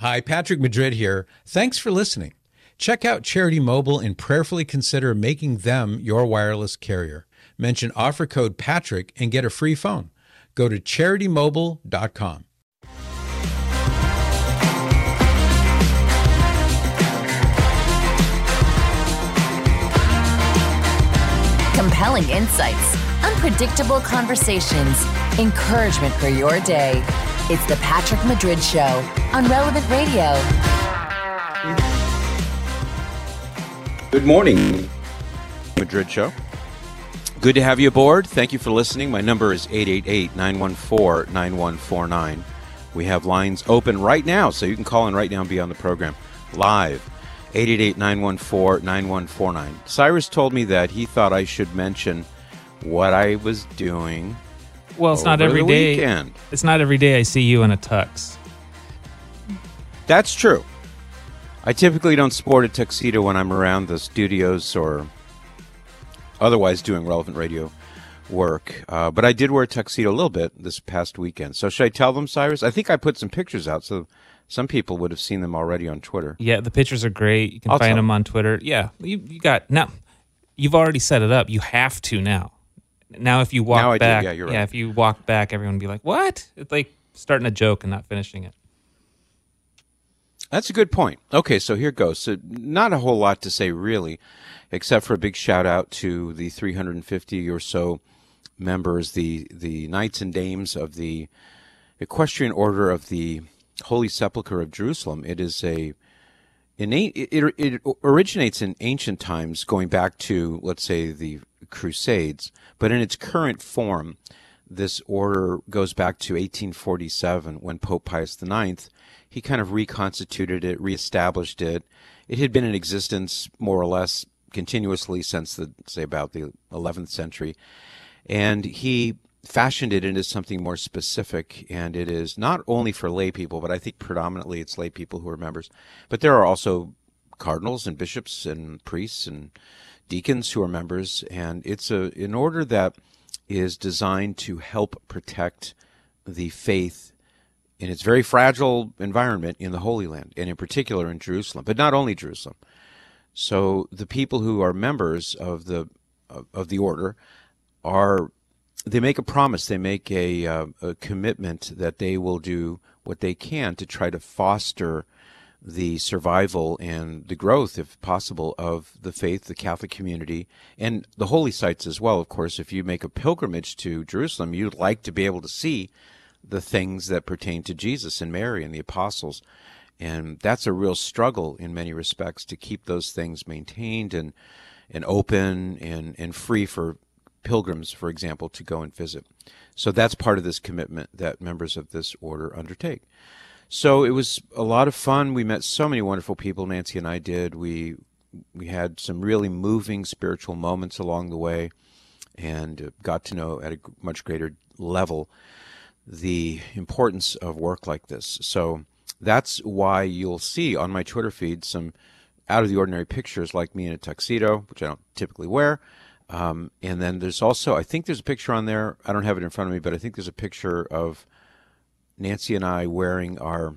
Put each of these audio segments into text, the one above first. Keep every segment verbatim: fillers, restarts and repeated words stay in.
Hi, Patrick Madrid here. Thanks for listening. Check out Charity Mobile and prayerfully consider making them your wireless carrier. Mention offer code Patrick and get a free phone. Go to charity mobile dot com. Compelling insights, unpredictable conversations, encouragement for your day. It's the Patrick Madrid Show on Relevant Radio. Good morning, Madrid Show. Good to have you aboard. Thank you for listening. My number is eight eight eight, nine one four, nine one four nine. We have lines open right now, so you can call in right now and be on the program live. eight eight eight, nine one four, nine one four nine. Cyrus told me that he thought I should mention what I was doing. Well, it's not every day. Weekend. It's not every day I see you in a tux. That's true. I typically don't sport a tuxedo when I'm around the studios or otherwise doing relevant radio work. Uh, but I did wear a tuxedo a little bit this past weekend. So should I tell them, Cyrus? I think I put some pictures out, so some people would have seen them already on Twitter. Yeah, the pictures are great. You can I'll find them them. on Twitter. Yeah, you, you got now. You've already set it up. You have to now. Now, if you walk Now I do. back, Yeah, you're right. yeah, if you walk back, everyone would be like, "What?" It's like starting a joke and not finishing it. That's a good point. Okay, so here goes. So not a whole lot to say, really, except for a big shout-out to the three hundred fifty or so members, the, the knights and dames of the Equestrian Order of the Holy Sepulchre of Jerusalem. It is a in a, it, it originates in ancient times, going back to, let's say, the Crusades, but in its current form, this order goes back to eighteen forty-seven when Pope Pius the Ninth, he kind of reconstituted it, reestablished it. It had been in existence more or less continuously since the, say, about the eleventh century, and he fashioned it into something more specific, and it is not only for lay people, but I think predominantly it's lay people who are members, but there are also cardinals and bishops and priests and deacons who are members, and it's a an order that is designed to help protect the faith in its very fragile environment in the Holy Land, and in particular in Jerusalem, but not only Jerusalem. So the people who are members of the of, of the order are, they make a promise, they make a, uh, a commitment that they will do what they can to try to foster the survival and the growth, if possible, of the faith, the Catholic community, and the holy sites as well. Of course, if you make a pilgrimage to Jerusalem, you'd like to be able to see the things that pertain to Jesus and Mary and the apostles. And that's a real struggle in many respects to keep those things maintained and and open and, and free for pilgrims, for example, to go and visit. So that's part of this commitment that members of this order undertake. So it was a lot of fun. We met so many wonderful people, Nancy and I did. We we had some really moving spiritual moments along the way, and got to know at a much greater level the importance of work like this. So that's why you'll see on my Twitter feed some out-of-the-ordinary pictures like me in a tuxedo, which I don't typically wear. Um, and then there's also, I think there's a picture on there, I don't have it in front of me, but I think there's a picture of Nancy and I wearing our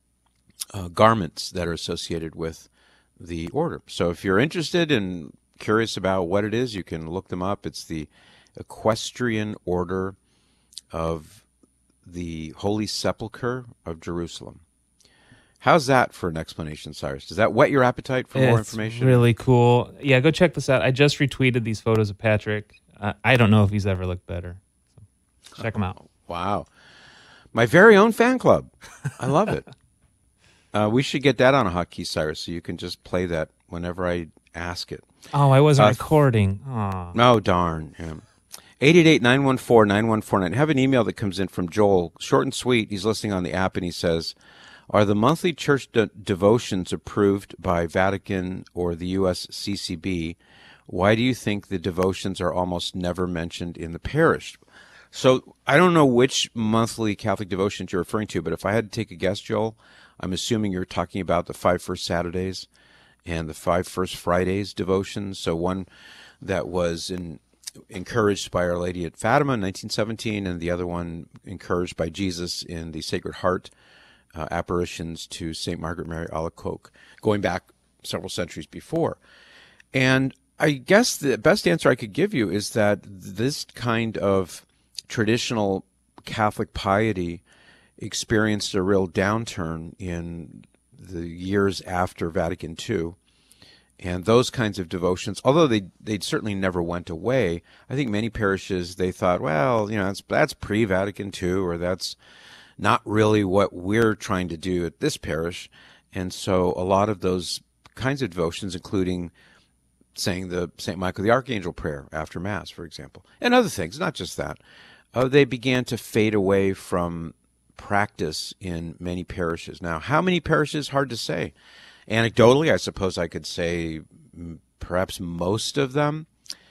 uh, garments that are associated with the order. So if you're interested and curious about what it is, you can look them up. It's the Equestrian Order of the Holy Sepulchre of Jerusalem. How's that for an explanation, Cyrus? Does that whet your appetite for more information? It's really cool. Yeah, go check this out. I just retweeted these photos of Patrick. Uh, I don't know if he's ever looked better. So check them out. Wow. My very own fan club. I love it. Uh, we should get that on a hotkey, Cyrus, so you can just play that whenever I ask it. Oh, I wasn't Uh, recording. Oh. Oh, darn. Yeah. eight eight eight, nine one four, nine one four nine. I have an email that comes in from Joel, short and sweet. He's listening on the app, and he says, are the monthly church de- devotions approved by Vatican or the U S C C B? Why do you think the devotions are almost never mentioned in the parish? So I don't know which monthly Catholic devotions you're referring to, but if I had to take a guess, Joel, I'm assuming you're talking about the five first Saturdays and the five first Fridays devotions. So one that was in, encouraged by Our Lady at Fatima in nineteen seventeen, and the other one encouraged by Jesus in the Sacred Heart uh, apparitions to Saint Margaret Mary Alacoque, going back several centuries before. And I guess the best answer I could give you is that this kind of traditional Catholic piety experienced a real downturn in the years after Vatican Two. And those kinds of devotions, although they they certainly never went away, I think many parishes, they thought, well, you know, that's, that's pre-Vatican Two, or that's not really what we're trying to do at this parish. And so a lot of those kinds of devotions, including saying the Saint Michael the Archangel prayer after Mass, for example, and other things, not just that, uh, they began to fade away from practice in many parishes. Now, how many parishes? Hard to say. Anecdotally, I suppose I could say perhaps most of them,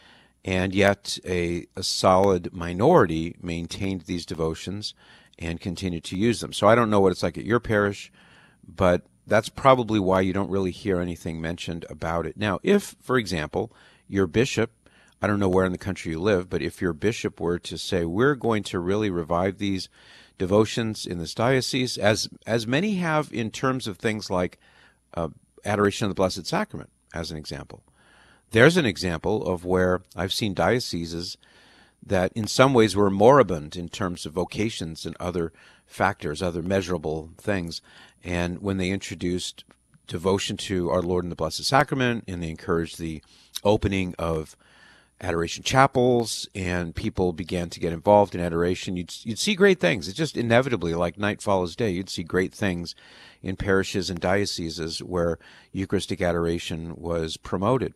and yet a, a solid minority maintained these devotions and continued to use them. So I don't know what it's like at your parish, but that's probably why you don't really hear anything mentioned about it. Now, if, for example, your bishop, I don't know where in the country you live, but if your bishop were to say, we're going to really revive these devotions in this diocese, as as many have in terms of things like Uh, adoration of the Blessed Sacrament, as an example. There's an example of where I've seen dioceses that in some ways were moribund in terms of vocations and other factors, other measurable things. And when they introduced devotion to our Lord in the Blessed Sacrament, and they encouraged the opening of adoration chapels, and people began to get involved in adoration, you'd, you'd see great things. It's just inevitably, like night follows day, you'd see great things in parishes and dioceses where Eucharistic adoration was promoted.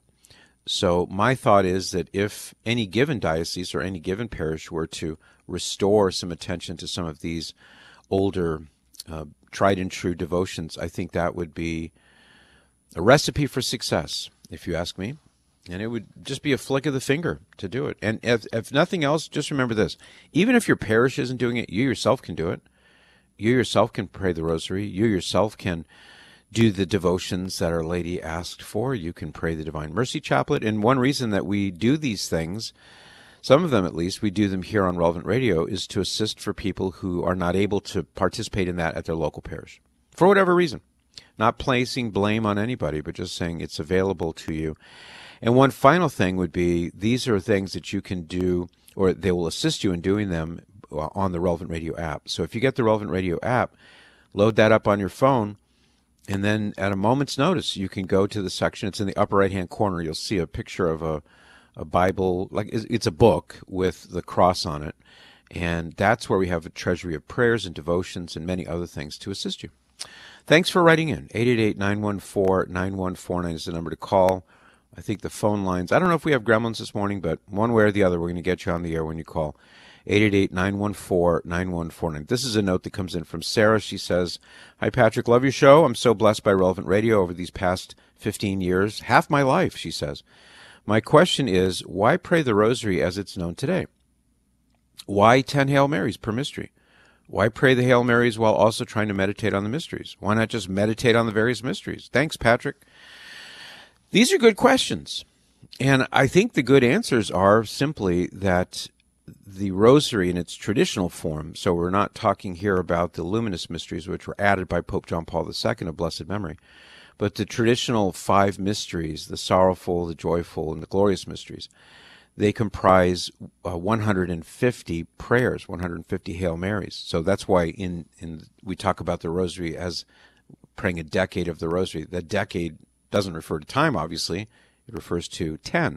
So my thought is that if any given diocese or any given parish were to restore some attention to some of these older, uh, tried and true devotions, I think that would be a recipe for success, if you ask me. And it would just be a flick of the finger to do it. And if, if nothing else, just remember this. Even if your parish isn't doing it, you yourself can do it. You yourself can pray the rosary. You yourself can do the devotions that Our Lady asked for. You can pray the Divine Mercy Chaplet. And one reason that we do these things, some of them at least, we do them here on Relevant Radio, is to assist for people who are not able to participate in that at their local parish, for whatever reason. Not placing blame on anybody, but just saying it's available to you. And one final thing would be, these are things that you can do, or they will assist you in doing them on the Relevant Radio app. So if you get the Relevant Radio app, load that up on your phone, and then at a moment's notice, you can go to the section. It's in the upper right-hand corner. You'll see a picture of a, a Bible, like it's a book with the cross on it. And that's where we have a treasury of prayers and devotions and many other things to assist you. Thanks for writing in. eight eight eight, nine one four, nine one four nine is the number to call. I think the phone lines, I don't know if we have gremlins this morning, but one way or the other, we're going to get you on the air when you call. eight eight eight, nine one four, nine one four nine. This is a note that comes in from Sarah. She says, "Hi, Patrick. Love your show. I'm so blessed by Relevant Radio over these past fifteen years. Half my life," she says. "My question is, why pray the rosary as it's known today? Why ten Hail Marys per mystery? Why pray the Hail Marys while also trying to meditate on the mysteries? Why not just meditate on the various mysteries? Thanks, Patrick." These are good questions. And I think the good answers are simply that the rosary in its traditional form, so we're not talking here about the luminous mysteries, which were added by Pope John Paul the Second of blessed memory, but the traditional five mysteries, the sorrowful, the joyful, and the glorious mysteries, they comprise uh, one hundred fifty prayers, one hundred fifty Hail Marys. So that's why in, in we talk about the rosary as praying a decade of the rosary. That decade doesn't refer to time, obviously. It refers to ten.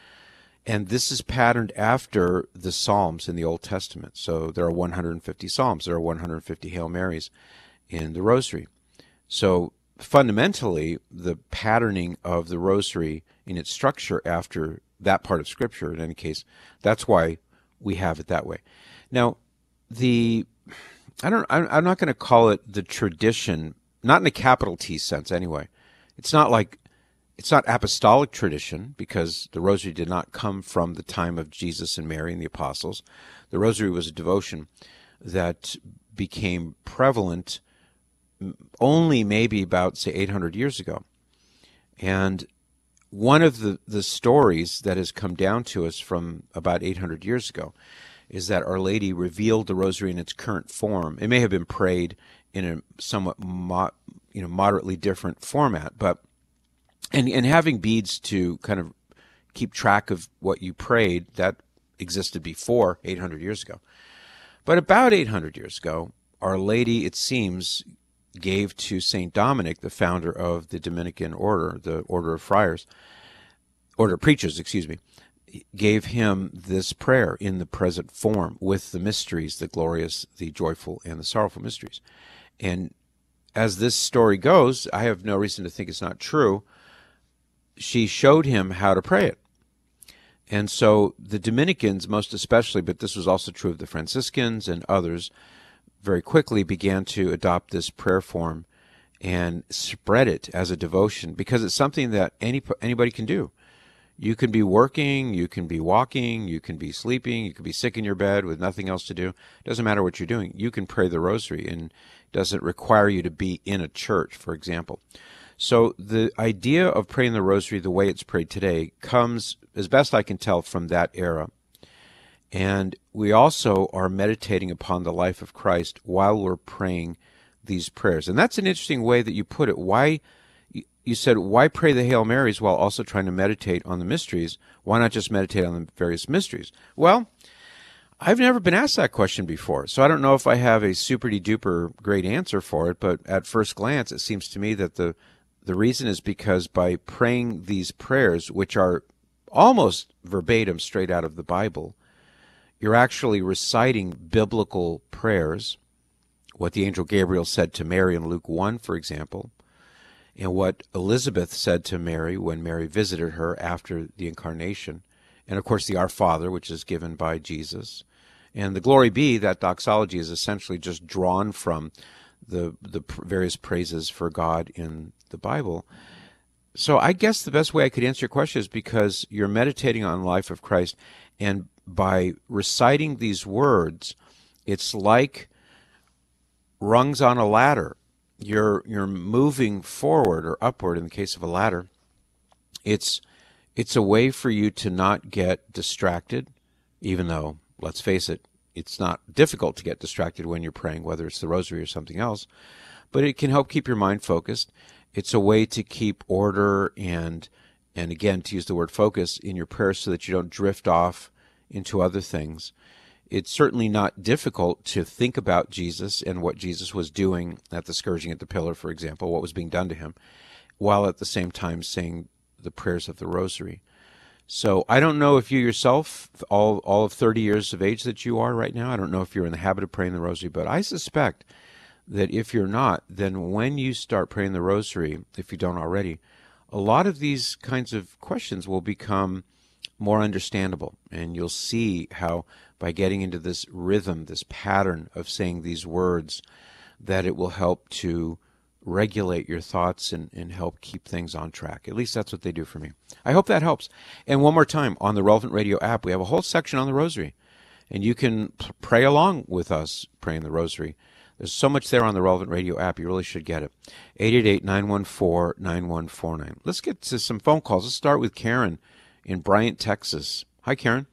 And this is patterned after the Psalms in the Old Testament. So there are one hundred fifty Psalms. There are one hundred fifty Hail Marys in the rosary. So fundamentally, the patterning of the rosary in its structure after that part of Scripture, in any case, that's why we have it that way. Now, the I don't. I'm not going to call it the tradition, not in a capital T sense anyway. It's not like It's not apostolic tradition, because the rosary did not come from the time of Jesus and Mary and the apostles. The rosary was a devotion that became prevalent only maybe about, say, eight hundred years ago. And one of the, the stories that has come down to us from about eight hundred years ago is that Our Lady revealed the rosary in its current form. It may have been prayed in a somewhat mo- you know moderately different format. But and and having beads to kind of keep track of what you prayed, that existed before eight hundred years ago. But about eight hundred years ago, Our Lady, it seems, gave to Saint Dominic, the founder of the Dominican order, the order of friars, order of preachers, excuse me, gave him this prayer in the present form with the mysteries, the glorious, the joyful, and the sorrowful mysteries. And as this story goes, I have no reason to think it's not true, she showed him how to pray it. And so the Dominicans, most especially, but this was also true of the Franciscans and others, very quickly began to adopt this prayer form and spread it as a devotion, because it's something that any anybody can do. You can be working, you can be walking, you can be sleeping, you can be sick in your bed with nothing else to do. It doesn't matter what you're doing. You can pray the rosary, and it doesn't require you to be in a church, for example. So the idea of praying the rosary the way it's prayed today comes, as best I can tell, from that era. And we also are meditating upon the life of Christ while we're praying these prayers. And that's an interesting way that you put it. Why, you said, why pray the Hail Marys while also trying to meditate on the mysteries? Why not just meditate on the various mysteries? Well, I've never been asked that question before, so I don't know if I have a super-duper great answer for it, but at first glance, it seems to me that the The reason is because by praying these prayers, which are almost verbatim straight out of the Bible, you're actually reciting biblical prayers, what the angel Gabriel said to Mary in Luke one, for example, and what Elizabeth said to Mary when Mary visited her after the Incarnation, and of course the Our Father, which is given by Jesus. And the Glory Be, that doxology is essentially just drawn from the the various praises for God in the Bible. So I guess the best way I could answer your question is because you're meditating on the life of Christ, and by reciting these words, it's like rungs on a ladder. You're you're moving forward or upward in the case of a ladder. It's it's a way for you to not get distracted, even though, let's face it, it's not difficult to get distracted when you're praying, whether it's the rosary or something else, but it can help keep your mind focused. It's a way to keep order and, and again, to use the word focus in your prayers so that you don't drift off into other things. It's certainly not difficult to think about Jesus and what Jesus was doing at the scourging at the pillar, for example, what was being done to him, while at the same time saying the prayers of the rosary. So I don't know if you yourself, all all of thirty years of age that you are right now, I don't know if you're in the habit of praying the rosary, but I suspect that if you're not, then when you start praying the rosary, if you don't already, a lot of these kinds of questions will become more understandable. And you'll see how by getting into this rhythm, this pattern of saying these words, that it will help to regulate your thoughts and, and help keep things on track. At least that's what they do for me. I hope that helps. And one more time, on the Relevant Radio app, we have a whole section on the rosary, and you can p- pray along with us praying the rosary. There's so much there on the Relevant Radio app, you really should get it. eight eight eight, nine one four, nine one four nine. Let's get to some phone calls. Let's start with Karen in Bryant, Texas. Hi, Karen.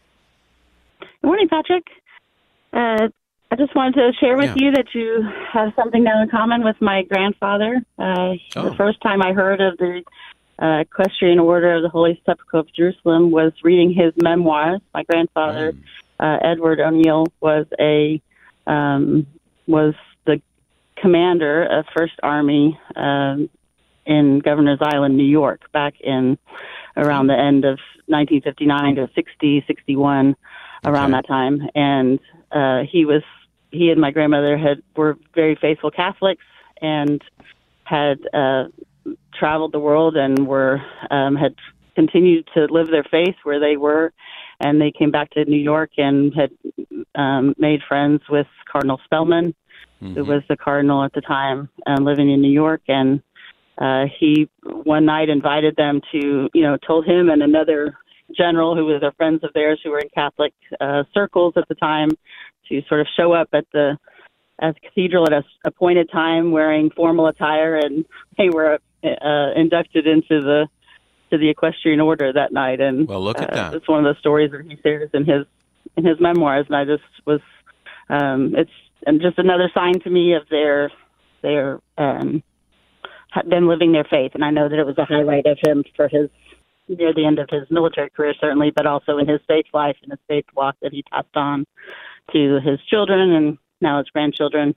Good morning, Patrick. Uh, I just wanted to share with Yeah. you that you have something now in common with my grandfather. Uh, Oh. The first time I heard of the uh, Equestrian Order of the Holy Sepulchre of Jerusalem was reading his memoirs. My grandfather, Mm. uh, Edward O'Neill, was a um, was the commander of First Army um, in Governor's Island, New York, back in around the end of nineteen fifty-nine to sixty, sixty-one, around Okay. that time. And uh, he was he and my grandmother had were very faithful Catholics and had uh, traveled the world and were um, had continued to live their faith where they were. And they came back to New York and had um, made friends with Cardinal Spellman, Mm-hmm. who was the cardinal at the time, uh, living in New York. And uh, he one night invited them to, you know, told him and another general who was a friends of theirs who were in Catholic uh, circles at the time to sort of show up at the at the cathedral at a appointed time wearing formal attire, and they were uh, inducted into the to the Equestrian Order that night. And Well, look at uh, that. it's one of those stories that he shares in his in his memoirs, and I just was um, it's and just another sign to me of their their um, them living their faith. And I know that it was a highlight of him for his near the end of his military career, certainly, but also in his faith life and his faith walk that he passed on to his children and now his grandchildren.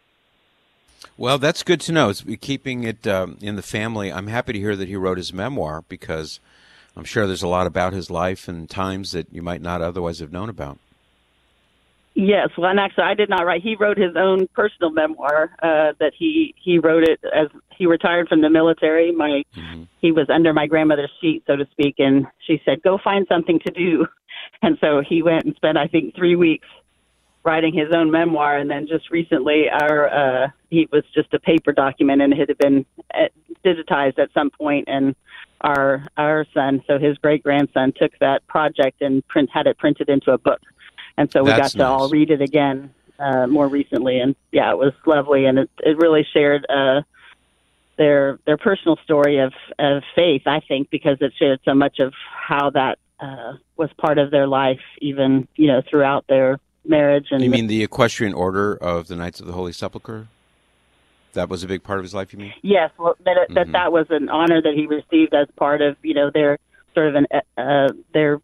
Well, that's good to know. It's keeping it um, in the family. I'm happy to hear that he wrote his memoir, because I'm sure there's a lot about his life and times that you might not otherwise have known about. Yes, well, and actually, I did not write. He wrote his own personal memoir. Uh, that he he wrote it as he retired from the military. My mm-hmm. He was under my grandmother's sheet, so to speak, and she said, "Go find something to do." And so he went and spent, I think, three weeks writing his own memoir. And then just recently, our uh, he was just a paper document, and it had been digitized at some point. And our our son, so his great grandson, took that project and print had it printed into a book. And so we That's got to nice. all read it again uh, more recently, and yeah, it was lovely, and it, it really shared uh, their their personal story of, of faith, I think, because it shared so much of how that uh, was part of their life, even you know throughout their marriage. And you mean the Equestrian Order of the Knights of the Holy Sepulchre? That was a big part of his life, you mean? Yes, well, that mm-hmm. that that was an honor that he received as part of you know their sort of an uh, their.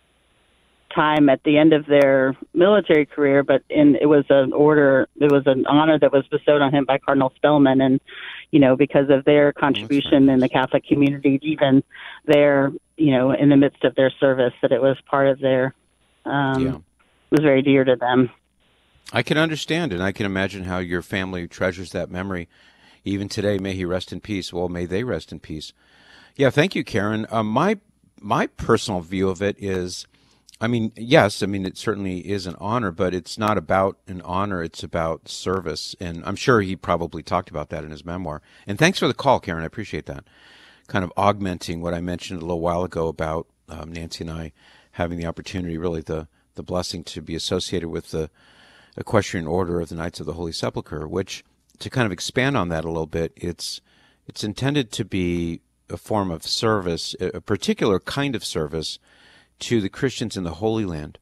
time at the end of their military career, but in it was an order, it was an honor that was bestowed on him by Cardinal Spellman, and you know because of their contribution in the Catholic community, even there, you know, in the midst of their service, that it was part of their, um, yeah. was very dear to them. I can understand, and I can imagine how your family treasures that memory, even today. May he rest in peace. Well, may they rest in peace. Yeah, thank you, Karen. Uh, my my personal view of it is, I mean, yes, I mean, it certainly is an honor, but it's not about an honor. It's about service. And I'm sure he probably talked about that in his memoir. And thanks for the call, Karen. I appreciate that. Kind of augmenting what I mentioned a little while ago about um, Nancy and I having the opportunity, really the, the blessing to be associated with the Equestrian Order of the Knights of the Holy Sepulchre, which, to kind of expand on that a little bit, it's it's intended to be a form of service, a particular kind of service to the Christians in the Holy Land.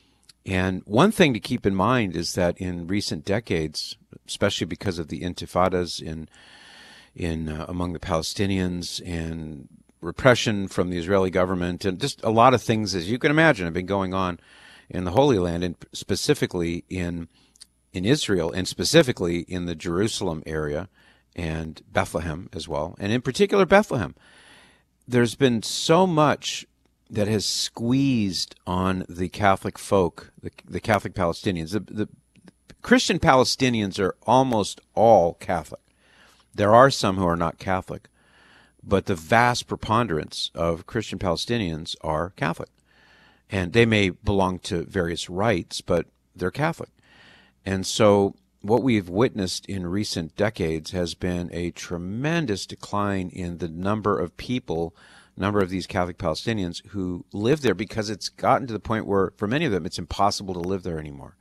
And one thing to keep in mind is that in recent decades, especially because of the intifadas in in uh, among the Palestinians and repression from the Israeli government and just a lot of things, as you can imagine, have been going on in the Holy Land, and specifically in in Israel, and specifically in the Jerusalem area and Bethlehem as well, and in particular Bethlehem. There's been so much that has squeezed on the Catholic folk, the, the Catholic Palestinians. The, the Christian Palestinians are almost all Catholic. There are some who are not Catholic, but the vast preponderance of Christian Palestinians are Catholic. And they may belong to various rites, but they're Catholic. And so what we've witnessed in recent decades has been a tremendous decline in the number of people number of these Catholic Palestinians who live there, because it's gotten to the point where, for many of them, it's impossible to live there anymore.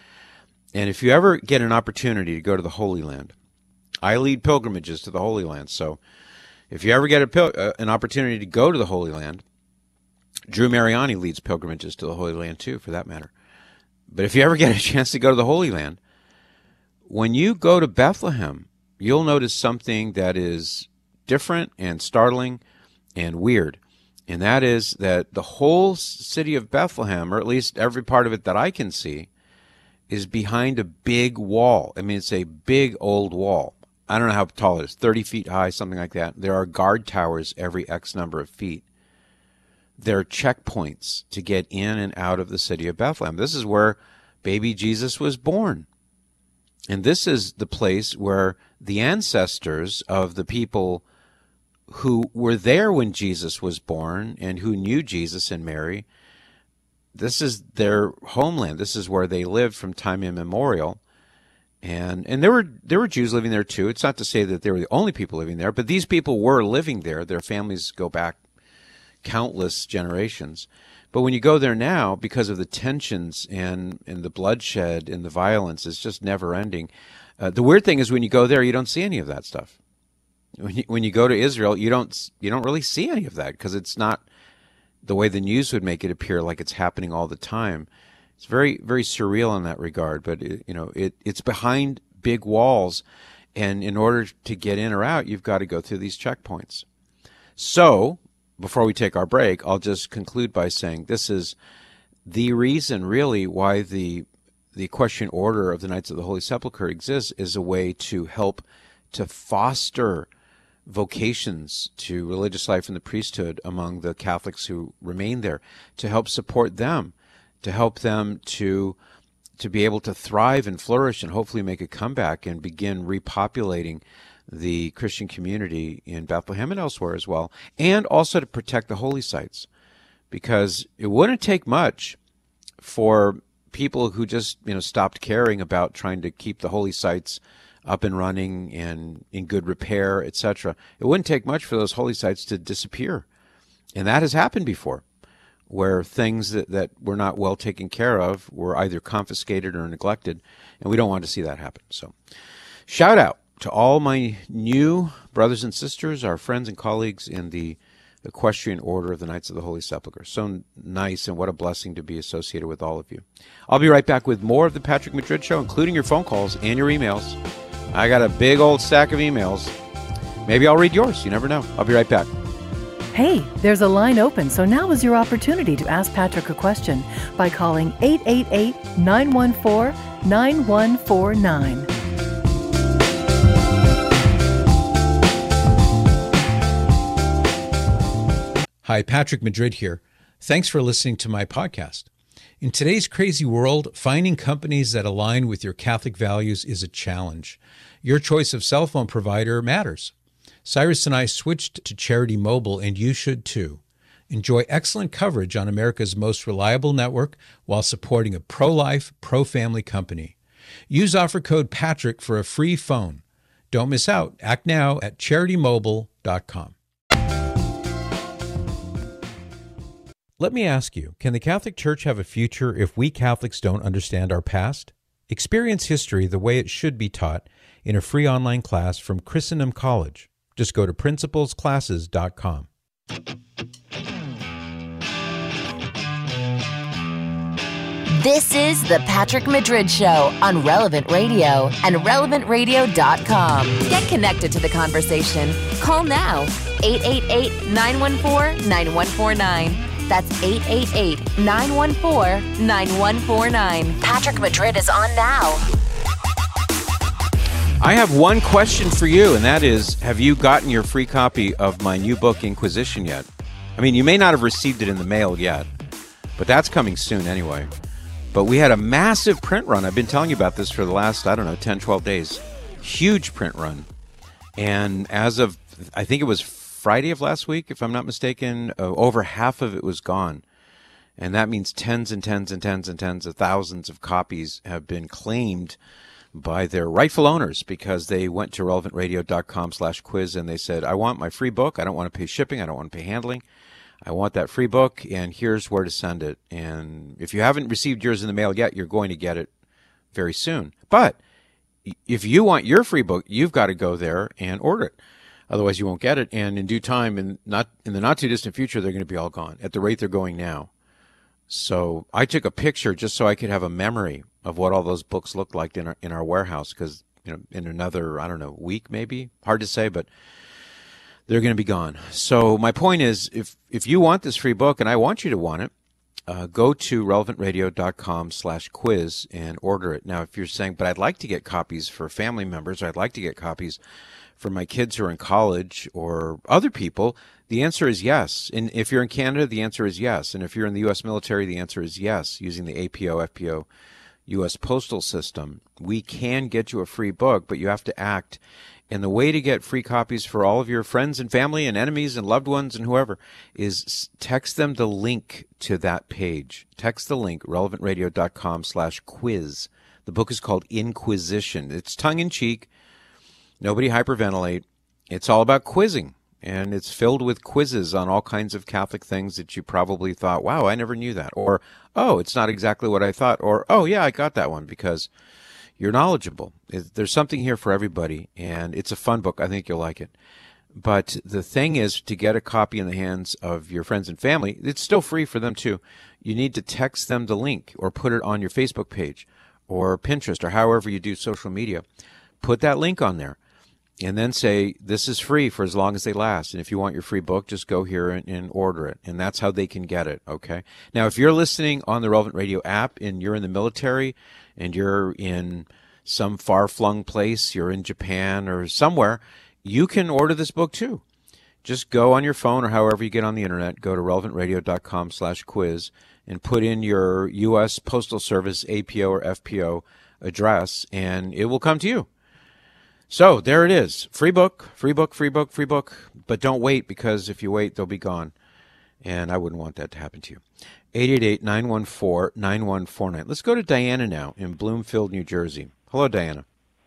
And if you ever get an opportunity to go to the Holy Land, I lead pilgrimages to the Holy Land, so if you ever get a pil- uh, an opportunity to go to the Holy Land, Drew Mariani leads pilgrimages to the Holy Land too, for that matter. But if you ever get a chance to go to the Holy Land, when you go to Bethlehem, you'll notice something that is different and startling and weird, and that is that the whole city of Bethlehem, or at least every part of it that I can see, is behind a big wall. I mean, it's a big old wall. I don't know how tall it is, thirty feet high, something like that. There are guard towers every X number of feet. There are checkpoints to get in and out of the city of Bethlehem. This is where baby Jesus was born. And this is the place where the ancestors of the people who were there when Jesus was born and who knew Jesus and Mary, this is their homeland. This is where they lived from time immemorial. And and there were there were Jews living there too. It's not to say that they were the only people living there, but these people were living there. Their families go back countless generations. But when you go there now, because of the tensions and, and the bloodshed and the violence, it's just never ending. Uh, the weird thing is when you go there, you don't see any of that stuff. When you, when you go to Israel, you don't you don't really see any of that, because it's not the way the news would make it appear like it's happening all the time. It's very, very surreal in that regard, but it, you know, it, it's behind big walls, and in order to get in or out, you've got to go through these checkpoints. So, before we take our break, I'll just conclude by saying this is the reason, really, why the the Equestrian Order of the Knights of the Holy Sepulchre exists, is a way to help to foster vocations to religious life and the priesthood among the Catholics who remain there, to help support them, to help them to to be able to thrive and flourish and hopefully make a comeback and begin repopulating the Christian community in Bethlehem and elsewhere as well, and also to protect the holy sites. Because it wouldn't take much for people who just, you know, stopped caring about trying to keep the holy sites up and running and in good repair, et cetera. It wouldn't take much for those holy sites to disappear. And that has happened before, where things that, that were not well taken care of were either confiscated or neglected, and we don't want to see that happen. So, shout out to all my new brothers and sisters, our friends and colleagues in the Equestrian Order of the Knights of the Holy Sepulchre. So nice, and what a blessing to be associated with all of you. I'll be right back with more of the Patrick Madrid Show, including your phone calls and your emails. I got a big old stack of emails. Maybe I'll read yours. You never know. I'll be right back. Hey, there's a line open, so now is your opportunity to ask Patrick a question by calling eight eight eight, nine one four, nine one four nine. Hi, Patrick Madrid here. Thanks for listening to my podcast. In today's crazy world, finding companies that align with your Catholic values is a challenge. Your choice of cell phone provider matters. Cyrus and I switched to Charity Mobile, and you should too. Enjoy excellent coverage on America's most reliable network while supporting a pro-life, pro-family company. Use offer code Patrick for a free phone. Don't miss out. Act now at charity mobile dot com. Let me ask you, can the Catholic Church have a future if we Catholics don't understand our past? Experience history the way it should be taught in a free online class from Christendom College. Just go to principles classes dot com. This is the Patrick Madrid Show on Relevant Radio and relevant radio dot com. Get connected to the conversation. Call now, eight eight eight, nine one four, nine one four nine. That's eight eight eight, nine one four, nine one four nine. Patrick Madrid is on now. I have one question for you, and that is, have you gotten your free copy of my new book, Inquisition, yet? I mean, you may not have received it in the mail yet, but that's coming soon anyway. But we had a massive print run. I've been telling you about this for the last, I don't know, ten, twelve days. Huge print run. And as of, I think it was Friday of last week, if I'm not mistaken, uh, over half of it was gone. And that means tens and tens and tens and tens of thousands of copies have been claimed by their rightful owners because they went to relevant radio dot com slash quiz and they said, I want my free book. I don't want to pay shipping. I don't want to pay handling. I want that free book, and here's where to send it. And if you haven't received yours in the mail yet, you're going to get it very soon. But if you want your free book, you've got to go there and order it. Otherwise, you won't get it. And in due time, in not in the not too distant future, they're going to be all gone at the rate they're going now. So I took a picture just so I could have a memory of what all those books looked like in our in our warehouse. Because you know, in another I don't know week maybe, hard to say, but they're going to be gone. So my point is, if if you want this free book, and I want you to want it, uh, go to relevant radio dot com slash quiz and order it. Now, if you're saying, but I'd like to get copies for family members, or I'd like to get copies for my kids who are in college or other people, the answer is yes. And if you're in Canada, the answer is yes. And if you're in the U S military, the answer is yes. Using the A P O, F P O, U S postal system, we can get you a free book, but you have to act. And the way to get free copies for all of your friends and family and enemies and loved ones and whoever is text them the link to that page. Text the link, relevant radio dot com slash quiz. The book is called Inquisition. It's tongue-in-cheek. Nobody hyperventilate. It's all about quizzing, and it's filled with quizzes on all kinds of Catholic things that you probably thought, wow, I never knew that. Or, oh, it's not exactly what I thought. Or, oh, yeah, I got that one because you're knowledgeable. There's something here for everybody, and it's a fun book. I think you'll like it. But the thing is, to get a copy in the hands of your friends and family, it's still free for them too. you need to text them the link or put it on your Facebook page or Pinterest or however you do social media. Put that link on there and then say, this is free for as long as they last. And if you want your free book, just go here and, and order it. And that's how they can get it, okay? Now, if you're listening on the Relevant Radio app and you're in the military and you're in some far-flung place, you're in Japan or somewhere, you can order this book too. Just go on your phone or however you get on the internet, go to relevant radio dot com slash quiz and put in your U S Postal Service A P O or F P O address, and it will come to you. So there it is. Free book, free book, free book, free book. But don't wait, because if you wait, they'll be gone. And I wouldn't want that to happen to you. eight eight eight, nine one four, nine one four nine. Let's go to Diana now in Bloomfield, New Jersey. Hello, Diana.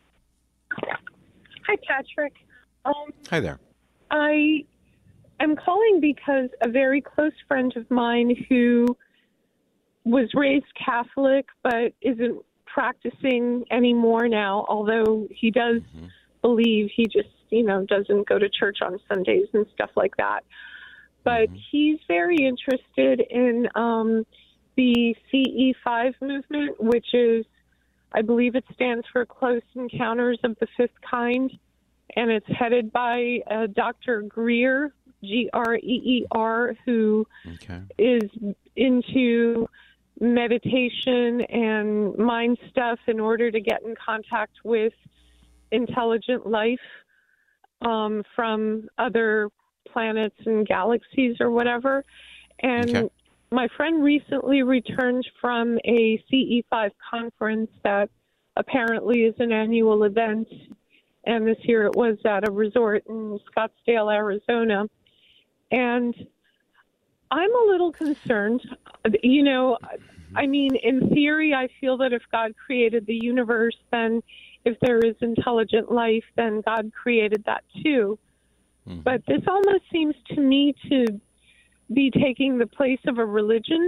Hi, Patrick. Um, Hi there. I am calling because a very close friend of mine who was raised Catholic but isn't practicing anymore now, although he does mm-hmm. believe, he just, you know, doesn't go to church on Sundays and stuff like that. But mm-hmm. he's very interested in um, the C E five movement, which is, I believe it stands for Close Encounters of the Fifth Kind, and it's headed by uh, Doctor Greer, G R E E R, who okay. is into meditation and mind stuff in order to get in contact with intelligent life um, from other planets and galaxies or whatever. And okay. my friend recently returned from a C E five conference that apparently is an annual event, and this year it was at a resort in Scottsdale, Arizona. And I'm a little concerned. You know, I mean, in theory, I feel that if God created the universe, then if there is intelligent life, then God created that too. Mm-hmm. But this almost seems to me to be taking the place of a religion.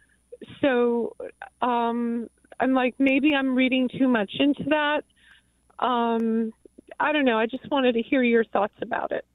So um, I'm like, maybe I'm reading too much into that. Um, I don't know. I just wanted to hear your thoughts about it.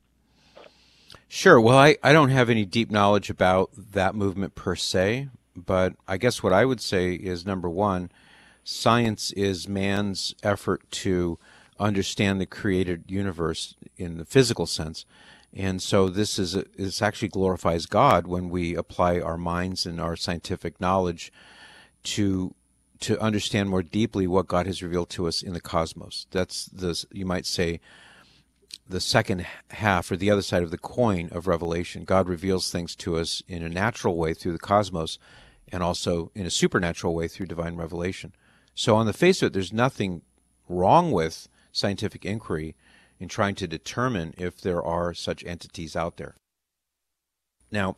Sure. Well, I, I don't have any deep knowledge about that movement per se, but I guess what I would say is, number one, science is man's effort to understand the created universe in the physical sense. And so this is a, this actually glorifies God when we apply our minds and our scientific knowledge to to understand more deeply what God has revealed to us in the cosmos. That's the, you might say, the second half or the other side of the coin of revelation. God reveals things to us in a natural way through the cosmos and also in a supernatural way through divine revelation. So on the face of it, there's nothing wrong with scientific inquiry in trying to determine if there are such entities out there. Now,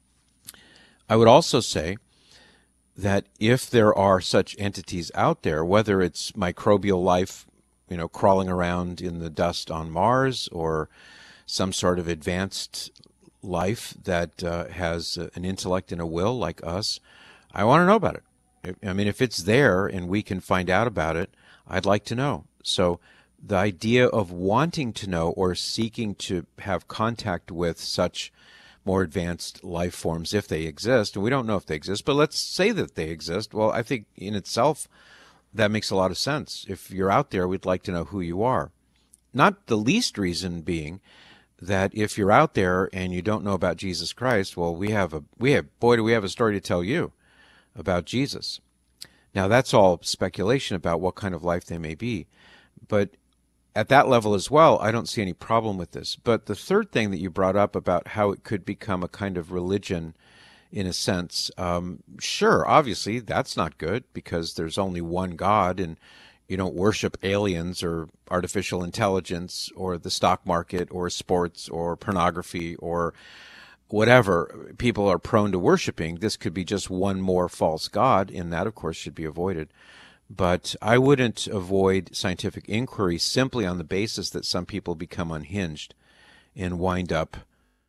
I would also say that if there are such entities out there, whether it's microbial life, you know, crawling around in the dust on Mars, or some sort of advanced life that uh, has an intellect and a will like us, I want to know about it. I mean, if it's there and we can find out about it, I'd like to know. So the idea of wanting to know or seeking to have contact with such more advanced life forms, if they exist, and we don't know if they exist, but let's say that they exist, well, I think in itself that makes a lot of sense. If you're out there, we'd like to know who you are. Not the least reason being that if you're out there and you don't know about Jesus Christ, well, we have a we have boy do we have a story to tell you about Jesus. Now, that's all speculation about what kind of life they may be. But at that level as well, I don't see any problem with this. But the third thing that you brought up about how it could become a kind of religion in a sense, um, sure, obviously that's not good because there's only one God and you don't worship aliens or artificial intelligence or the stock market or sports or pornography or whatever people are prone to worshiping. This could be just one more false god, and that, of course, should be avoided. But I wouldn't avoid scientific inquiry simply on the basis that some people become unhinged and wind up,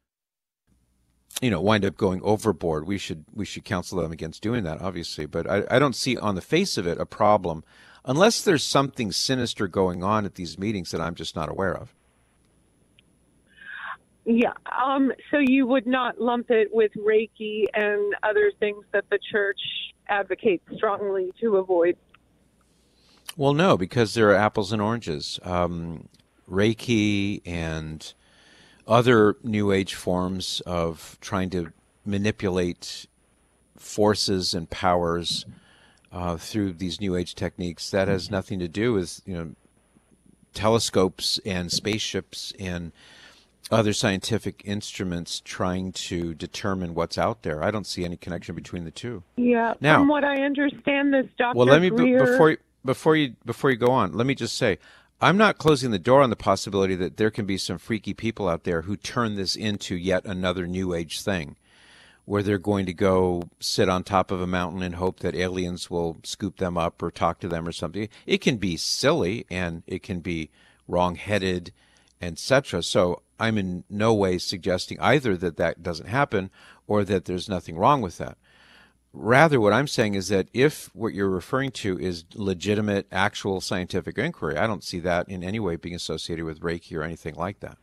you know, wind up going overboard. We should we should counsel them against doing that, obviously. But I, I don't see on the face of it a problem, unless there's something sinister going on at these meetings that I'm just not aware of. Yeah. Um, so you would not lump it with Reiki and other things that the church advocates strongly to avoid? Well, no, because there are apples and oranges. Um, Reiki and other New Age forms of trying to manipulate forces and powers uh, through these New Age techniques, that has nothing to do with, you know, telescopes and spaceships and other scientific instruments trying to determine what's out there. I don't see any connection between the two. Yeah. Now, from what I understand, this Doctor well, let me Greer... before you, before you before you go on, let me just say, I'm not closing the door on the possibility that there can be some freaky people out there who turn this into yet another New Age thing, where they're going to go sit on top of a mountain and hope that aliens will scoop them up or talk to them or something. It can be silly and it can be wrong-headed, et cetera. So I'm in no way suggesting either that that doesn't happen or that there's nothing wrong with that. Rather, what I'm saying is that if what you're referring to is legitimate, actual scientific inquiry, I don't see that in any way being associated with Reiki or anything like that.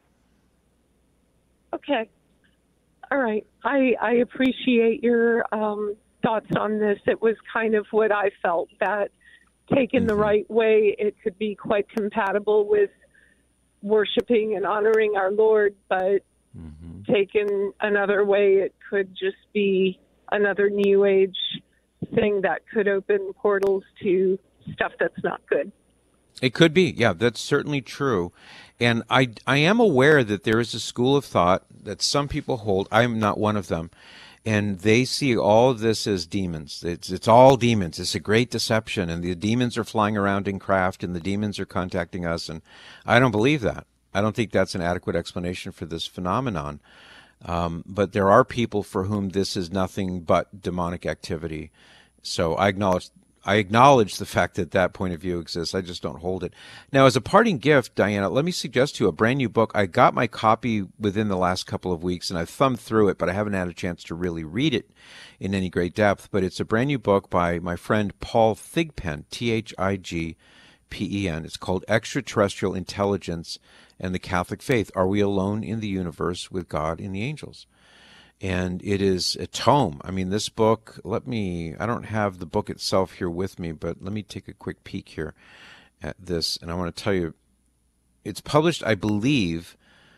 Okay. All right. I, I appreciate your um, thoughts on this. It was kind of what I felt, that taken mm-hmm. the right way, it could be quite compatible with worshiping and honoring our Lord, but mm-hmm. taken another way, it could just be another New Age thing that could open portals to stuff that's not good. It could be. Yeah, that's certainly true. And I, I am aware that there is a school of thought that some people hold. I'm not one of them. And they see all of this as demons. It's, it's all demons. It's a great deception. And the demons are flying around in craft and the demons are contacting us. And I don't believe that. I don't think that's an adequate explanation for this phenomenon. Um, but there are people for whom this is nothing but demonic activity. So I acknowledge I acknowledge the fact that that point of view exists. I just don't hold it. Now, as a parting gift, Diana, let me suggest to you a brand new book. I got my copy within the last couple of weeks, and I've thumbed through it, but I haven't had a chance to really read it in any great depth. But it's a brand new book by my friend Paul Thigpen, T H I G P E N. It's called Extraterrestrial Intelligence and the Catholic Faith. Are we alone in the universe with God and the angels? And it is a tome. I mean, this book, let me, I don't have the book itself here with me, but let me take a quick peek here at this. And I want to tell you, it's published, I believe,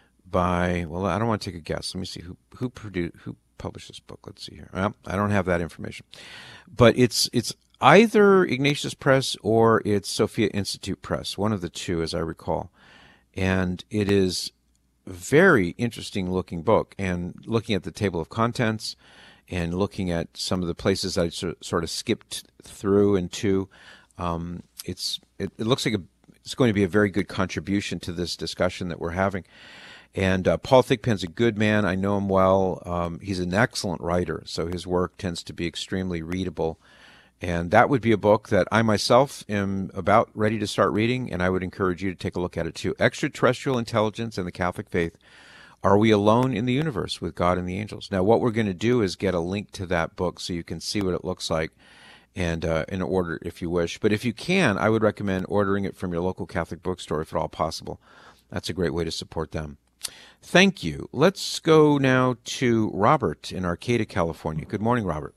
by, well, I don't want to take a guess. Let me see who, who produced, who published this book. Let's see here. Well, I don't have that information. But it's, it's either Ignatius Press or it's Sophia Institute Press, one of the two, as I recall. And it is very interesting looking book, and looking at the table of contents and looking at some of the places I sort of skipped through and to, um, it's it, it looks like a, it's going to be a very good contribution to this discussion that we're having. And uh, Paul Thigpen's a good man. I know him well. Um, he's an excellent writer, so his work tends to be extremely readable. And that would be a book that I myself am about ready to start reading, and I would encourage you to take a look at it too. Extraterrestrial Intelligence and the Catholic Faith. Are we alone in the universe with God and the angels? Now, what we're going to do is get a link to that book so you can see what it looks like and uh, in order if you wish. But if you can, I would recommend ordering it from your local Catholic bookstore if at all possible. That's a great way to support them. Thank you. Let's go now to Robert in Arcata, California. Good morning, Robert.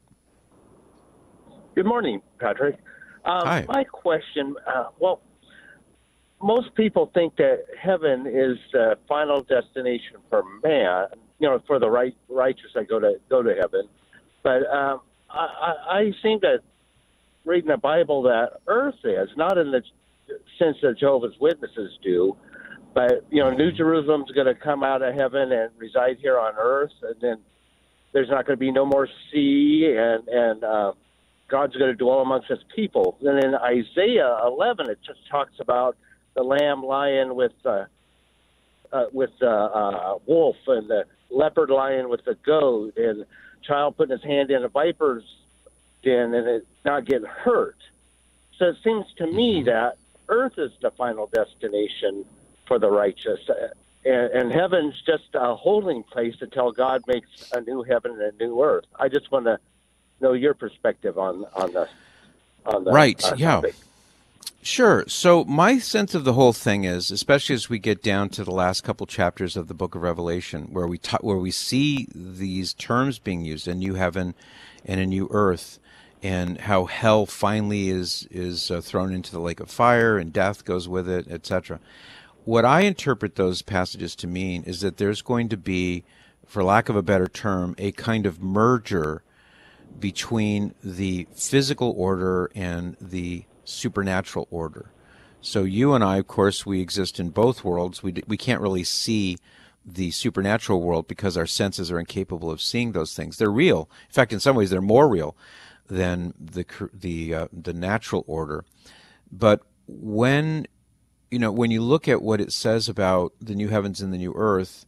Good morning, Patrick. Um, Hi. My question, uh, well, most people think that heaven is the final destination for man, you know, for the right, righteous that go to go to heaven. But um, I, I, I seem to read in the Bible that earth is, not in the sense that Jehovah's Witnesses do, but, you know, New Jerusalem's going to come out of heaven and reside here on earth, and then there's not going to be no more sea, and, and uh, God's going to dwell amongst his people. And in Isaiah eleven, it just talks about the lamb lying with uh, uh, with the uh, uh, wolf, and the leopard lying with the goat, and child putting his hand in a viper's den and it not getting hurt. So it seems to me that earth is the final destination for the righteous, uh, and, and heaven's just a holding place until God makes a new heaven and a new earth. I just want to know your perspective on on the on the right. uh, yeah. topic. Sure. So my sense of the whole thing is, especially as we get down to the last couple chapters of the Book of Revelation, where we ta- where we see these terms being used, a new heaven and a new earth, and how hell finally is is uh, thrown into the lake of fire, and death goes with it, et cetera. What I interpret those passages to mean is that there's going to be, for lack of a better term, a kind of merger between the physical order and the supernatural order. So you and I, of course, we exist in both worlds. We we can't really see the supernatural world because our senses are incapable of seeing those things. They're real. In fact, in some ways, they're more real than the the uh, the natural order. But when you know when you look at what it says about the new heavens and the new earth,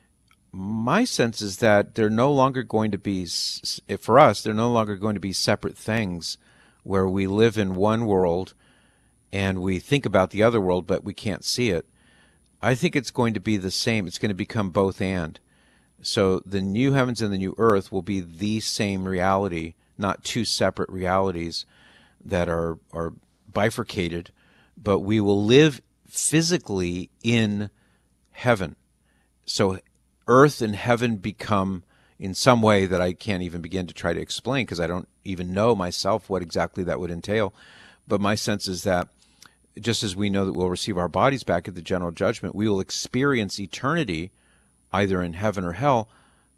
my sense is that they're no longer going to be, for us, they're no longer going to be separate things where we live in one world and we think about the other world, but we can't see it. I think it's going to be the same. It's going to become both and. So the new heavens and the new earth will be the same reality, not two separate realities that are, are bifurcated, but we will live physically in heaven. So earth and heaven become in some way that I can't even begin to try to explain because I don't even know myself what exactly that would entail. But my sense is that just as we know that we'll receive our bodies back at the general judgment, we will experience eternity either in heaven or hell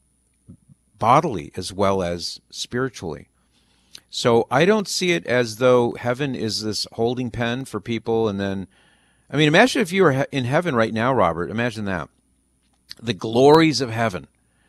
bodily as well as spiritually. So I don't see it as though heaven is this holding pen for people and then, I mean, imagine if you were in heaven right now, Robert, imagine that. The glories of heaven.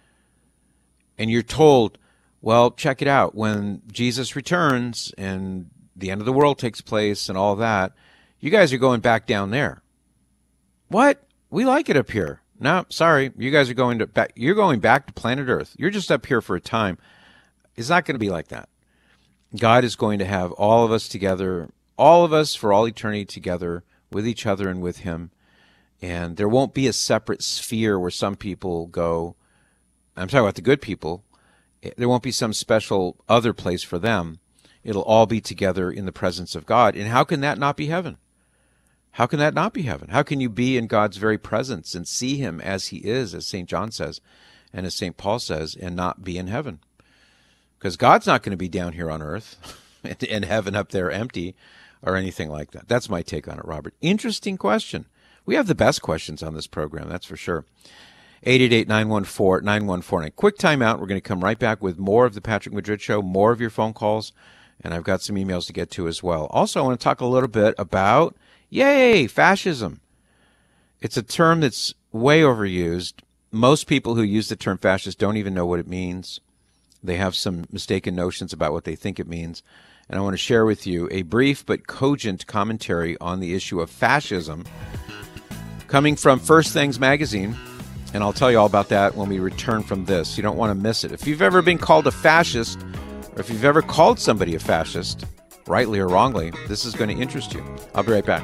And you're told, well, check it out. When Jesus returns and the end of the world takes place and all that, you guys are going back down there. What? We like it up here. No, sorry. You guys are going to back. You're going back to planet Earth. You're just up here for a time. It's not going to be like that. God is going to have all of us together, all of us for all eternity together with each other and with him. And there won't be a separate sphere where some people go, I'm talking about the good people, there won't be some special other place for them. It'll all be together in the presence of God. And how can that not be heaven? How can that not be heaven? How can you be in God's very presence and see him as he is, as Saint John says, and as Saint Paul says, and not be in heaven? Because God's not going to be down here on earth and heaven up there empty or anything like that. That's my take on it, Robert. Interesting question. We have the best questions on this program, that's for sure. eight eight eight, nine one four, nine one four nine. Quick timeout. We're going to come right back with more of the Patrick Madrid Show, more of your phone calls, and I've got some emails to get to as well. Also, I want to talk a little bit about, yay, fascism. It's a term that's way overused. Most people who use the term fascist don't even know what it means. They have some mistaken notions about what they think it means. And I want to share with you a brief but cogent commentary on the issue of fascism coming from First Things Magazine. And I'll tell you all about that when we return from this. You don't want to miss it. If you've ever been called a fascist, or if you've ever called somebody a fascist, rightly or wrongly, this is going to interest you. I'll be right back.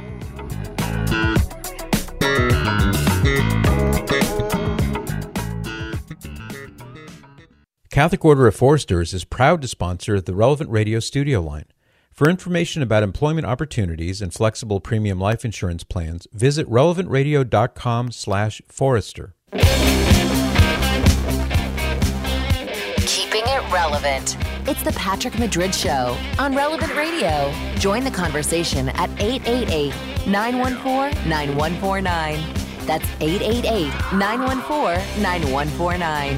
Catholic Order of Foresters is proud to sponsor the Relevant Radio studio line. For information about employment opportunities and flexible premium life insurance plans, visit relevant radio dot com slash forester. Keeping it relevant. It's the Patrick Madrid Show on Relevant Radio. Join the conversation at eight eight eight, nine one four, nine one four nine. That's eight eight eight, nine one four, nine one four nine.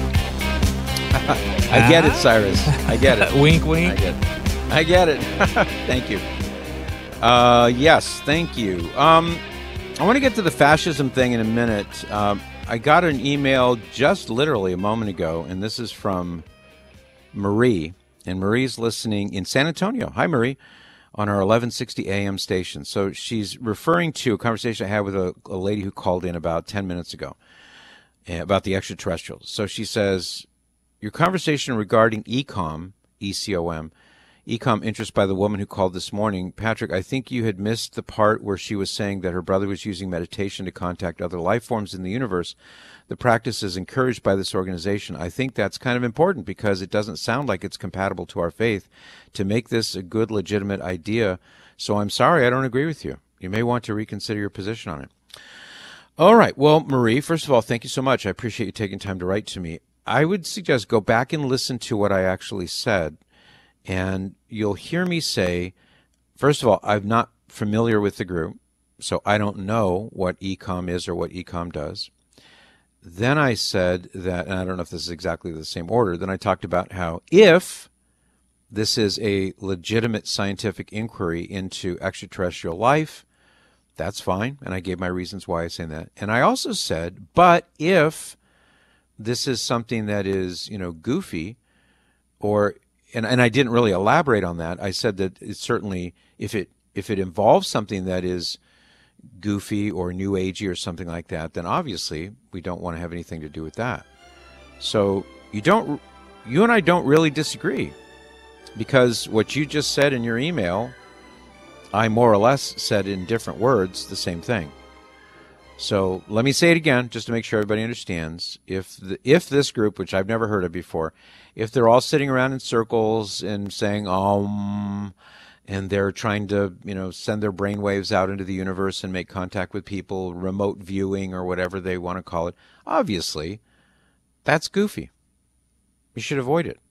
I get it, Cyrus. I get it. Wink, wink. I get it. I get it. Thank you. Uh, yes, thank you. Um, I want to get to the fascism thing in a minute. Um, I got an email just literally a moment ago, and this is from Marie. And Marie's listening in San Antonio. Hi, Marie, on our eleven sixty A M station. So she's referring to a conversation I had with a, a lady who called in about ten minutes ago about the extraterrestrials. So she says, your conversation regarding E COM, E C O M, E-com interest by the woman who called this morning. Patrick, I think you had missed the part where she was saying that her brother was using meditation to contact other life forms in the universe. The practice is encouraged by this organization. I think that's kind of important because it doesn't sound like it's compatible to our faith to make this a good, legitimate idea. So I'm sorry, I don't agree with you. You may want to reconsider your position on it. All right. Well, Marie, first of all, thank you so much. I appreciate you taking time to write to me. I would suggest go back and listen to what I actually said. And you'll hear me say, first of all, I'm not familiar with the group, so I don't know what E-com is or what E-com does. Then I said that, and I don't know if this is exactly the same order, then I talked about how if this is a legitimate scientific inquiry into extraterrestrial life, that's fine, and I gave my reasons why I say that. And I also said, but if this is something that is, you know, goofy or And, and I didn't really elaborate on that. I said that it's certainly, if it if it involves something that is goofy or new agey or something like that, then obviously we don't want to have anything to do with that. So you don't, you and I don't really disagree, because what you just said in your email, I more or less said in different words the same thing. So let me say it again, just to make sure everybody understands. If the, if this group, which I've never heard of before, if they're all sitting around in circles and saying um, and they're trying to, you know, send their brain waves out into the universe and make contact with people, remote viewing or whatever they want to call it, obviously, that's goofy. You should avoid it.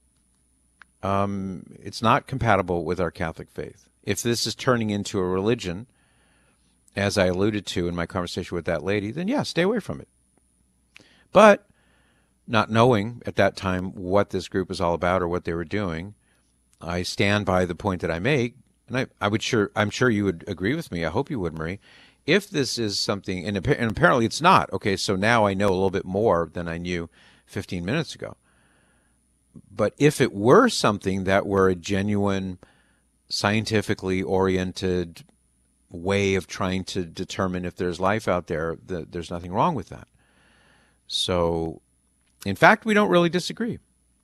Um, it's not compatible with our Catholic faith. If this is turning into a religion, as I alluded to in my conversation with that lady, then yeah, stay away from it. But not knowing at that time what this group was all about or what they were doing, I stand by the point that I make, and I, I would sure, I'm sure you would agree with me. I hope you would, Marie. If this is something, and, and apparently it's not, okay, so now I know a little bit more than I knew fifteen minutes ago. But if it were something that were a genuine, scientifically oriented way of trying to determine if there's life out there, the, there's nothing wrong with that. So, in fact, we don't really disagree.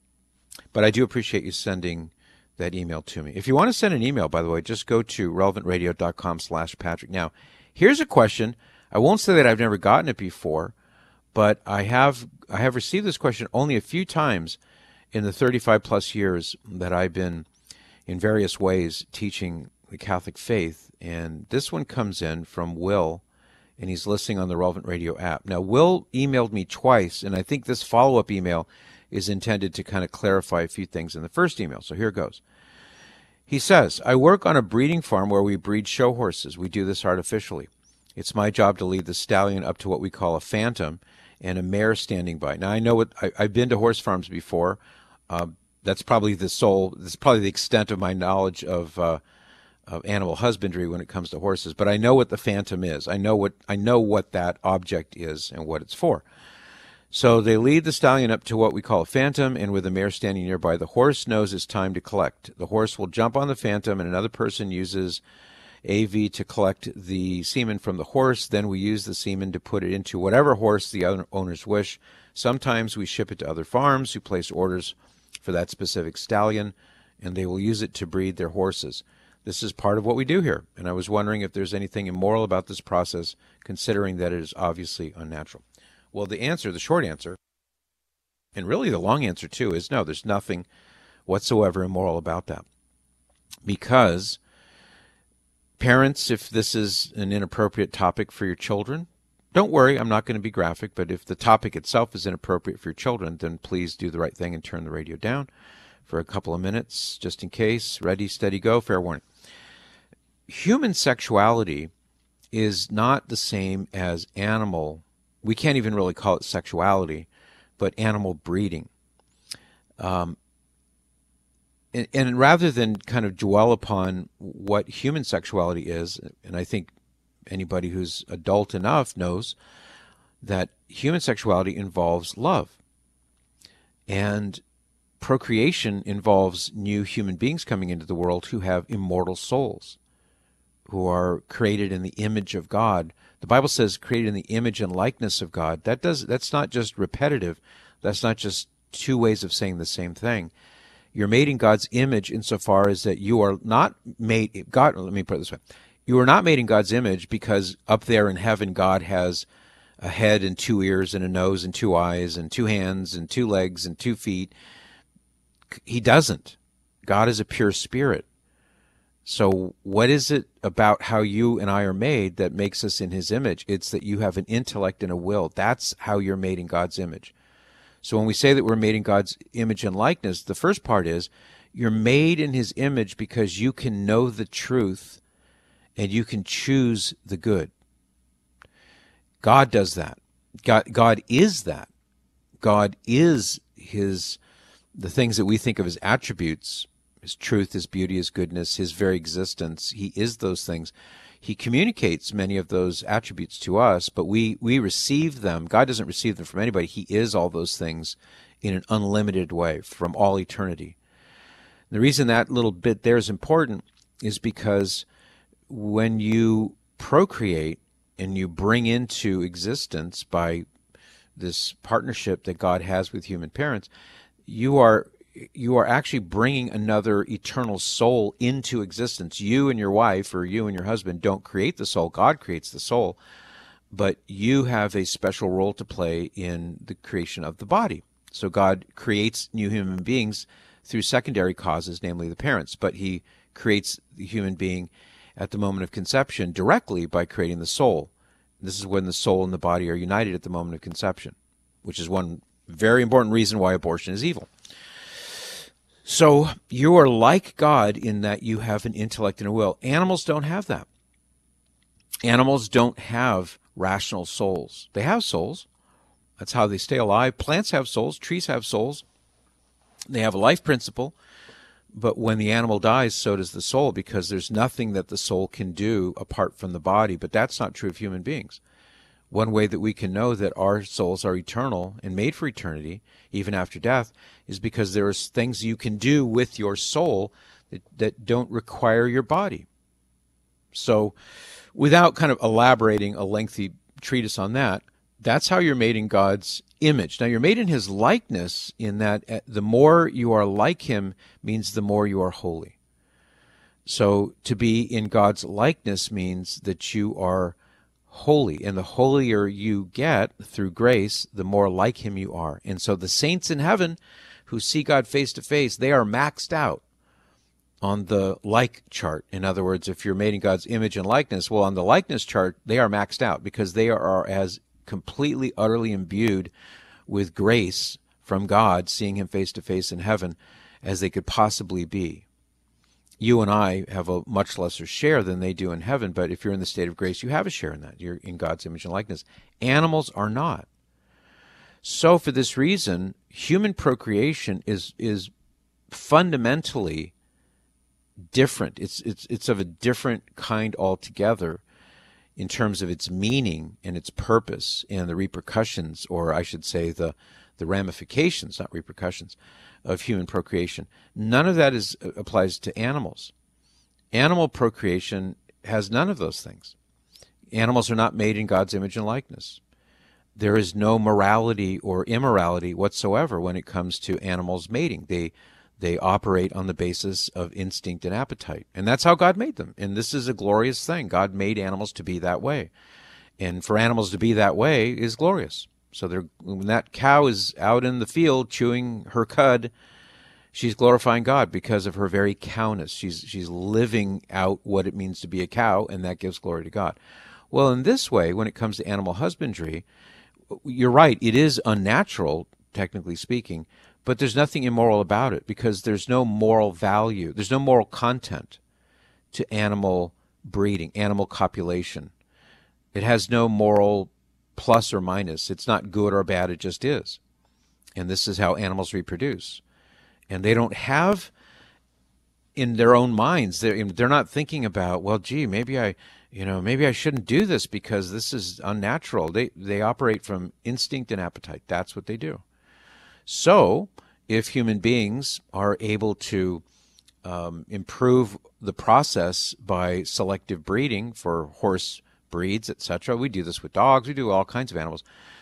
But I do appreciate you sending that email to me. If you want to send an email, by the way, just go to relevant radio dot com slash Patrick. Now, here's a question. I won't say that I've never gotten it before, but I have I have received this question only a few times in the thirty-five plus years that I've been in various ways teaching the Catholic faith. And this one comes in from Will, and he's listening on the Relevant Radio app. Now, Will emailed me twice, and I think this follow-up email is intended to kind of clarify a few things in the first email. So here it goes. He says, I work on a breeding farm where we breed show horses. We do this artificially. It's my job to lead the stallion up to what we call a phantom and a mare standing by. Now, I know what I, I've been to horse farms before. Uh, that's probably the sole, that's probably the extent of my knowledge of uh, of animal husbandry when it comes to horses. But I know what the phantom is. I know what I know what that object is and what it's for. So they lead the stallion up to what we call a phantom, and with the mare standing nearby, the horse knows it's time to collect. The horse will jump on the phantom, and another person uses A V to collect the semen from the horse. Then we use the semen to put it into whatever horse the other owners wish. Sometimes we ship it to other farms who place orders for that specific stallion, and they will use it to breed their horses. This is part of what we do here, and I was wondering if there's anything immoral about this process, considering that it is obviously unnatural. Well, the answer, the short answer, and really the long answer too, is no, there's nothing whatsoever immoral about that. Because parents, if this is an inappropriate topic for your children, don't worry, I'm not going to be graphic, but if the topic itself is inappropriate for your children, then please do the right thing and turn the radio down for a couple of minutes, just in case. Ready, steady, go, fair warning. Human sexuality is not the same as animal. We can't even really call it sexuality, but animal breeding. Um, and, and rather than kind of dwell upon what human sexuality is, and I think anybody who's adult enough knows that human sexuality involves love. And procreation involves new human beings coming into the world who have immortal souls, who are created in the image of God. The Bible says created in the image and likeness of God. That does, that's not just repetitive. That's not just two ways of saying the same thing. You're made in God's image insofar as that you are not made, God, let me put it this way. You are not made in God's image because up there in heaven God has a head and two ears and a nose and two eyes and two hands and two legs and two feet. He doesn't. God is a pure spirit. So what is it about how you and I are made that makes us in his image? It's that you have an intellect and a will. That's how you're made in God's image. So when we say that we're made in God's image and likeness, the first part is you're made in his image because you can know the truth and you can choose the good. God does that. God, God is that. God is his, the things that we think of as attributes, his truth, his beauty, his goodness, his very existence. He is those things. He communicates many of those attributes to us, but we, we receive them. God doesn't receive them from anybody. He is all those things in an unlimited way from all eternity. The reason that little bit there is important is because when you procreate and you bring into existence by this partnership that God has with human parents, you are you are actually bringing another eternal soul into existence. You and your wife or you and your husband don't create the soul. God creates the soul. But you have a special role to play in the creation of the body. So God creates new human beings through secondary causes, namely the parents. But he creates the human being at the moment of conception directly by creating the soul. This is when the soul and the body are united at the moment of conception, which is one very important reason why abortion is evil. So you are like God in that you have an intellect and a will. Animals don't have that. Animals don't have rational souls. They have souls. That's how they stay alive. Plants have souls. Trees have souls. They have a life principle. But when the animal dies, so does the soul, because there's nothing that the soul can do apart from the body. But that's not true of human beings. One way that we can know that our souls are eternal and made for eternity, even after death, is because there are things you can do with your soul that, that don't require your body. So without kind of elaborating a lengthy treatise on that, that's how you're made in God's image. Now, you're made in his likeness in that the more you are like him means the more you are holy. So to be in God's likeness means that you are holy, and the holier you get through grace, the more like him you are. And so the saints in heaven who see God face to face, they are maxed out on the like chart. In other words, if you're made in God's image and likeness, well, on the likeness chart, they are maxed out because they are as completely, utterly imbued with grace from God, seeing him face to face in heaven, as they could possibly be. You and I have a much lesser share than they do in heaven, but if you're in the state of grace, you have a share in that. You're in God's image and likeness. Animals are not. So for this reason, human procreation is is fundamentally different. It's it's it's of a different kind altogether in terms of its meaning and its purpose and the repercussions, or I should say the the ramifications, not repercussions, of human procreation. None of that is applies to animals. Animal procreation has none of those things. Animals are not made in God's image and likeness. There is no morality or immorality whatsoever when it comes to animals mating. They they operate on the basis of instinct and appetite. And that's how God made them. And this is a glorious thing. God made animals to be that way. And for animals to be that way is glorious. So they're, when that cow is out in the field chewing her cud, she's glorifying God because of her very cowness. She's she's living out what it means to be a cow, and that gives glory to God. Well, in this way, when it comes to animal husbandry, you're right, it is unnatural, technically speaking, but there's nothing immoral about it because there's no moral value, there's no moral content to animal breeding, animal copulation. It has no moral plus or minus. It's not good or bad, it just is. And this is how animals reproduce. And they don't have in their own minds, they're, they're not thinking about, well, gee, maybe I, you know, maybe I shouldn't do this because this is unnatural. They they operate from instinct and appetite. That's what they do. So if human beings are able to um, improve the process by selective breeding for horse breeds, et cetera, we do this with dogs, we do all kinds of animals,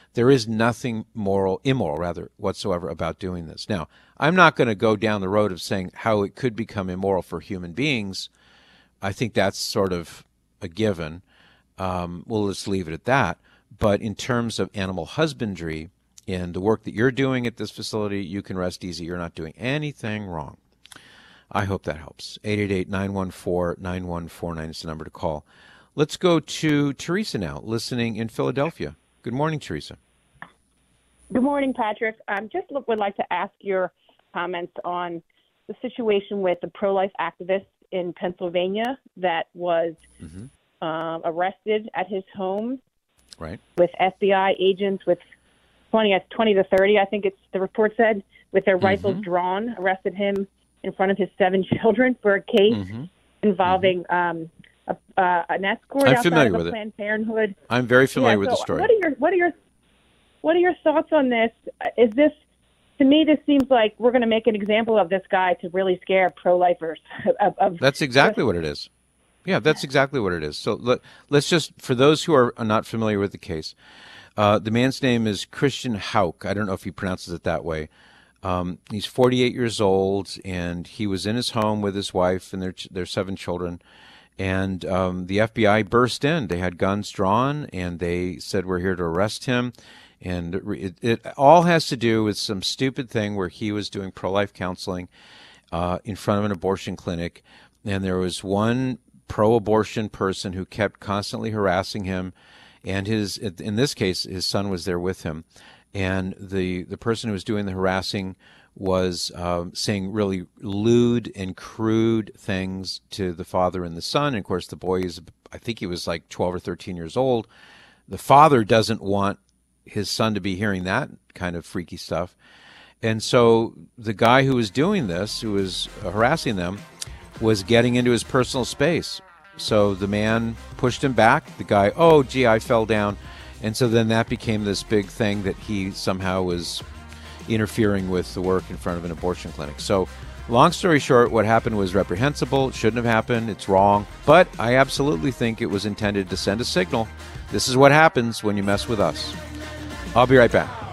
There is nothing moral, immoral rather, whatsoever about doing this. Now, I'm not going to go down the road of saying how it could become immoral for human beings. I think that's sort of a given. Um, we'll just leave it at that. But in terms of animal husbandry and the work that you're doing at this facility, you can rest easy. You're not doing anything wrong. I hope that helps. eight eight eight, nine one four, nine one four nine is the number to call. Let's go to Teresa now, listening in Philadelphia. Good morning, Teresa. Good morning, Patrick. I um, just would like to ask your comments on the situation with the pro-life activist in Pennsylvania that was mm-hmm. uh, arrested at his home, right, with F B I agents with twenty, twenty to thirty, I think it's the report said, with their mm-hmm. rifles drawn, arrested him in front of his seven children for a case mm-hmm. involving mm-hmm. um, a, uh, an escort I'm outside familiar of with Planned it. Parenthood. I'm very familiar yeah, with so the story. What are your what are your what are your thoughts on this? Is this To me, this seems like we're going to make an example of this guy to really scare pro-lifers. Of, of that's exactly what it is. Yeah, that's exactly what it is. So let, let's just, for those who are not familiar with the case, uh, the man's name is Christian Hauck. I don't know if he pronounces it that way. Um, he's forty-eight years old, and he was in his home with his wife and their their seven children. And um, the F B I burst in. They had guns drawn, and they said, "We're here to arrest him." And it, it all has to do with some stupid thing where he was doing pro-life counseling uh, in front of an abortion clinic. And there was one pro-abortion person who kept constantly harassing him. And his, in this case, his son was there with him. And the, the person who was doing the harassing was um, saying really lewd and crude things to the father and the son. And of course, the boy is, I think he was like twelve or thirteen years old. The father doesn't want his son to be hearing that kind of freaky stuff. And so the guy who was doing this, who was harassing them, was getting into his personal space. So the man pushed him back. The guy, oh, gee, I fell down. And so then that became this big thing that he somehow was interfering with the work in front of an abortion clinic. So long story short, what happened was reprehensible. It shouldn't have happened. It's wrong. But I absolutely think it was intended to send a signal. This is what happens when you mess with us. I'll be right back.